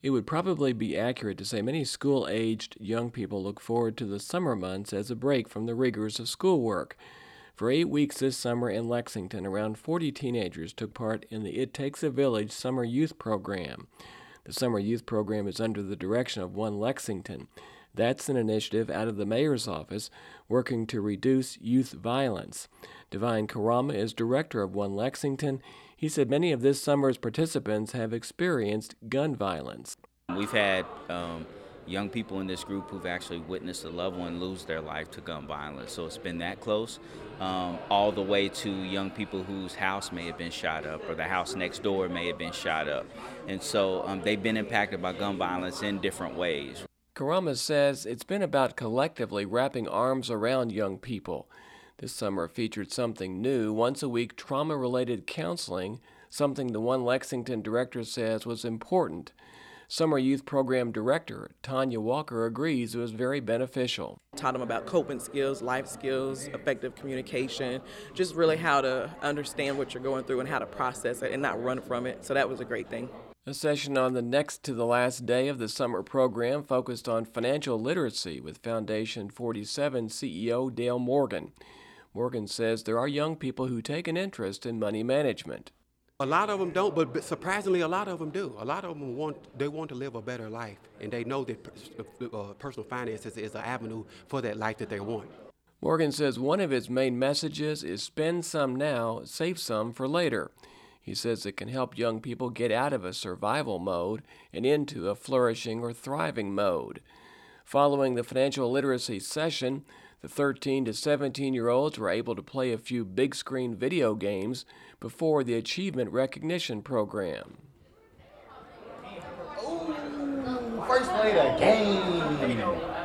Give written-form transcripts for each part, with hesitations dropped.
It would probably be accurate to say many school-aged young people look forward to the summer months as a break from the rigors of schoolwork. For 8 weeks this summer in Lexington, around 40 teenagers took part in the It Takes a Village Summer Youth Program. The Summer Youth Program is under the direction of One Lexington. That's an initiative out of the mayor's office working to reduce youth violence. Divine Karama is director of One Lexington. He said many of this summer's participants have experienced gun violence. We've had young people in this group who've actually witnessed a loved one lose their life to gun violence. So it's been that close, all the way to young people whose house may have been shot up or the house next door may have been shot up. And so they've been impacted by gun violence in different ways. Karama says it's been about collectively wrapping arms around young people. This summer featured something new, once-a-week trauma-related counseling, something the One Lexington director says was important. Summer Youth Program Director Tanya Walker agrees it was very beneficial. Taught them about coping skills, life skills, effective communication, just really how to understand what you're going through and how to process it and not run from it. So that was a great thing. A session on the next to the last day of the summer program focused on financial literacy with Foundation 47 CEO Dale Morgan. Morgan says there are young people who take an interest in money management. A lot of them don't, but surprisingly, a lot of them do. A lot of them want to live a better life, and they know that personal finances is an avenue for that life that they want. Morgan says one of its main messages is spend some now, save some for later. He says it can help young people get out of a survival mode and into a flourishing or thriving mode. Following the financial literacy session, the 13 to 17-year-olds were able to play a few big-screen video games before the Achievement Recognition Program. Ooh, first play the game.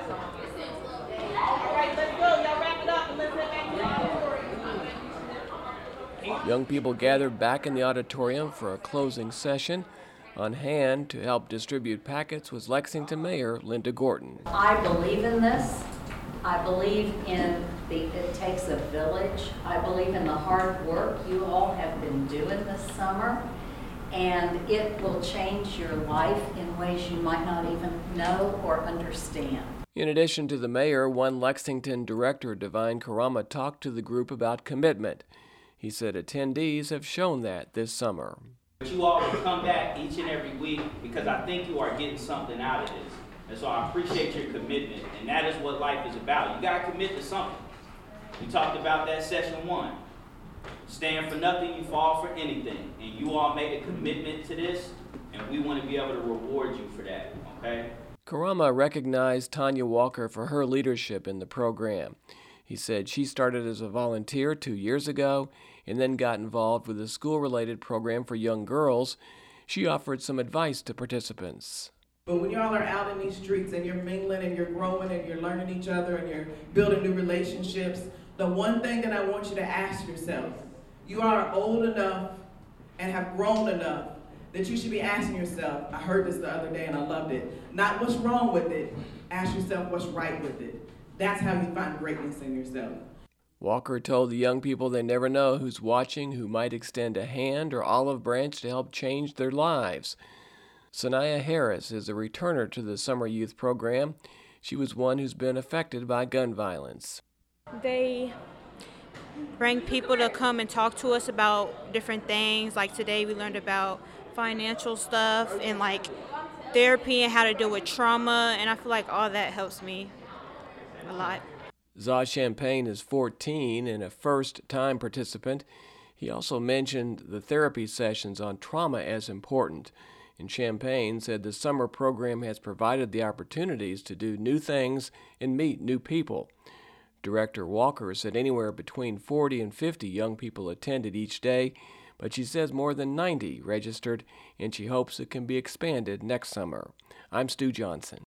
Young people gathered back in the auditorium for a closing session. On hand to help distribute packets was Lexington Mayor Linda Gorton. I believe in this. I believe in It Takes a Village. I believe in the hard work you all have been doing this summer, and it will change your life in ways you might not even know or understand. In addition to the mayor, One Lexington director Divine Karama talked to the group about commitment. He said attendees have shown that this summer. You all will come back each and every week because I think you are getting something out of this. And so I appreciate your commitment, and that is what life is about. You got to commit to something. We talked about that session 1. Stand for nothing, you fall for anything. And you all made a commitment to this, and we want to be able to reward you for that, okay? Karama recognized Tanya Walker for her leadership in the program. He said she started as a volunteer 2 years ago and then got involved with a school-related program for young girls. She offered some advice to participants. But when y'all are out in these streets and you're mingling and you're growing and you're learning each other and you're building new relationships, the one thing that I want you to ask yourself, you are old enough and have grown enough that you should be asking yourself, I heard this the other day and I loved it, not what's wrong with it, ask yourself what's right with it. That's how you find greatness in yourself. Walker told the young people they never know who's watching, who might extend a hand or olive branch to help change their lives. Sanaya Harris is a returner to the summer youth program. She was one who's been affected by gun violence. They bring people to come and talk to us about different things. Like today we learned about financial stuff and like therapy and how to deal with trauma, and I feel like all that helps me a lot. Zaw Champagne is 14 and a first-time participant. He also mentioned the therapy sessions on trauma as important. And Champagne said the summer program has provided the opportunities to do new things and meet new people. Director Walker said anywhere between 40 and 50 young people attended each day, but she says more than 90 registered, and she hopes it can be expanded next summer. I'm Stu Johnson.